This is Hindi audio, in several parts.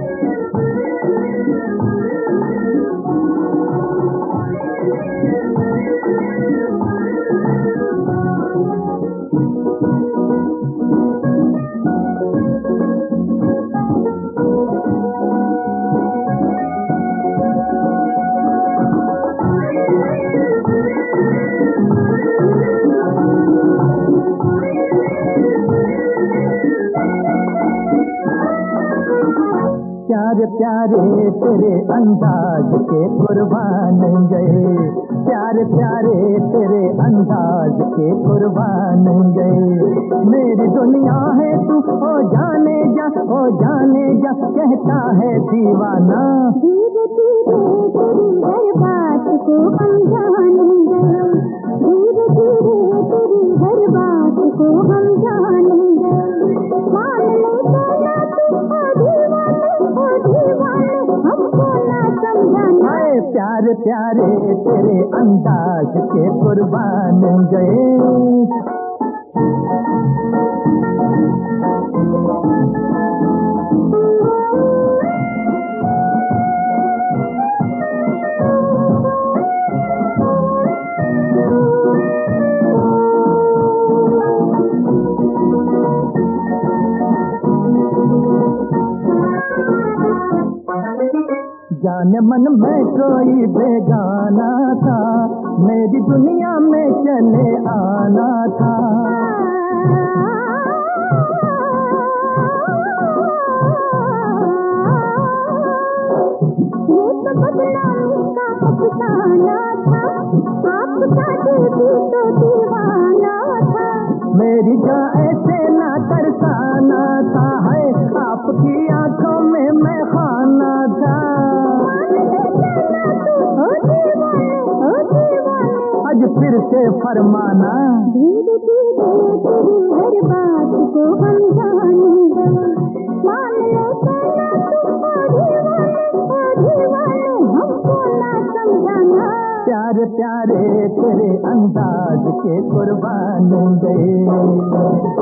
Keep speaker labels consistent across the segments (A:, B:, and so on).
A: प्यारे प्यारे तेरे अंदाज के कुर्बान गए, प्यारे प्यारे तेरे अंदाज के कुर्बान गए। मेरी दुनिया है तू ओ जाने जा, ओ जाने जा कहता है दीवाना।
B: धीरे धीरे तेरी हर बात को हम जान गए, धीरे धीरे तेरी हर बात को हम जान गए। मान ले कहना तू ओ दीवाने हमको ना समझाना।
A: प्यारे प्यारे तेरे अंदाज के कुर्बान गए। जाने मन में कोई बेगाना था, मेरी दुनिया में चले आना था।
B: ये तो बदनामी का अफसाना था, आपका दिल भी तो दीवाना था।
A: मेरी जान ऐसे ना तरसाना था, है आपकी आंखों में मैं खाना था। आज फिर से फरमाना।
B: धीरे धीरे तेरी हर बात को हम जान गए। मान ले कहना तू ओ दीवाने हमको ना समझाना।
A: प्यारे प्यारे तेरे अंदाज के कुर्बान गए।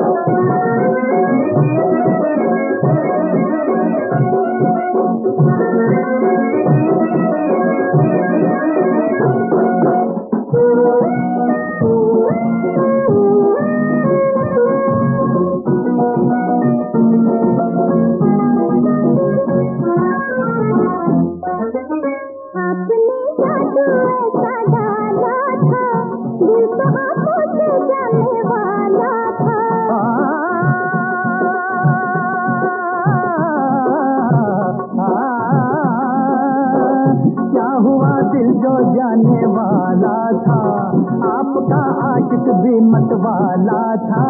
A: दिल जो जाने वाला था, आपका आशिक भी मत वाला था।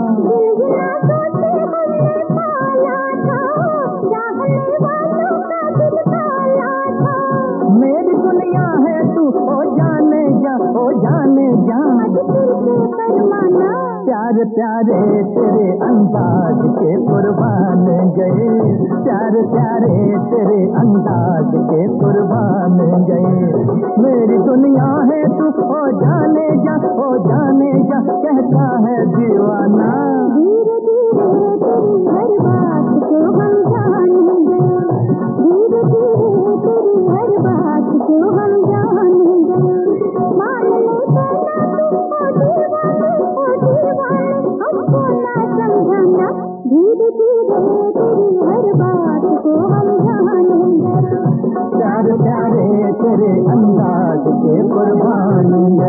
A: मेरी दुनिया है तू ओ जाने जा, ओ जाने जा। प्यारे प्यारे तेरे अंदाज के कुर्बान गए, प्यारे प्यारे तेरे अंदाज के कुर्बान गए। मेरी दुनिया है तू ओ जाने जा, ओ जाने जा कहता है दीवाना।
B: धीरे धीरे तेरी हर बात को हम जान गए, धीरे धीरे तेरी हर बात को हम जान गए। मान ले कहना तू ओ दीवाने हमको ना समझाना। धीरे धीरे तेरी हर बात को हम जान गए।
A: प्यारे प्यारे तेरे अंदाज के कुर्बान